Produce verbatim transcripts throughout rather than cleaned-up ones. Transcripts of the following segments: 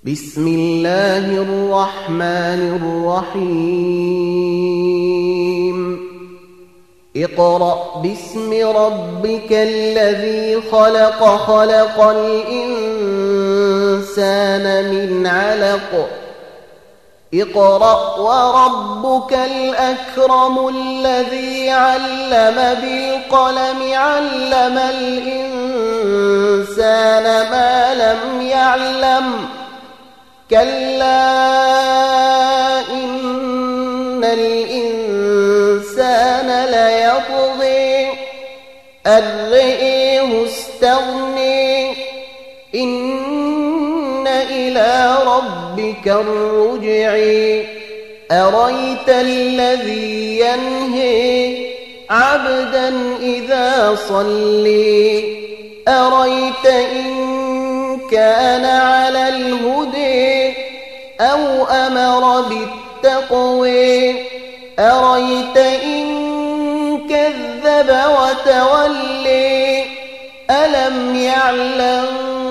بسم الله الرحمن الرحيم اقرأ باسم ربك الذي خلق خلق الإنسان من علق اقرأ وربك الأكرم الذي علم بالقلم علم الإنسان ما لم يعلم كلا إن الإنسان ليطغي أن رآه استغنى إن إلى ربك الرجع أرأيت الذي ينهي عبدا إذا صلى أرأيت إن كان على الهدى أو أمر بالتقوى أرأيت إن كذب وتولى ألم يعلم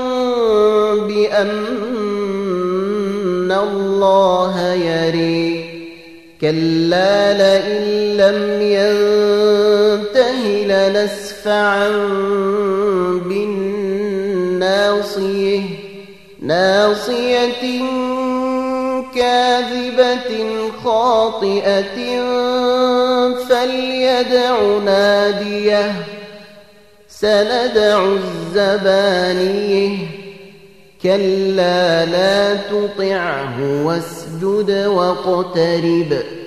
بأن الله يرى كلا لئن لم ينته لنسفعا بالناصية ناصية كاذبة خاطئة فليدع ناديه سندع الزبانية كلا لا تطعه واسجد واقترب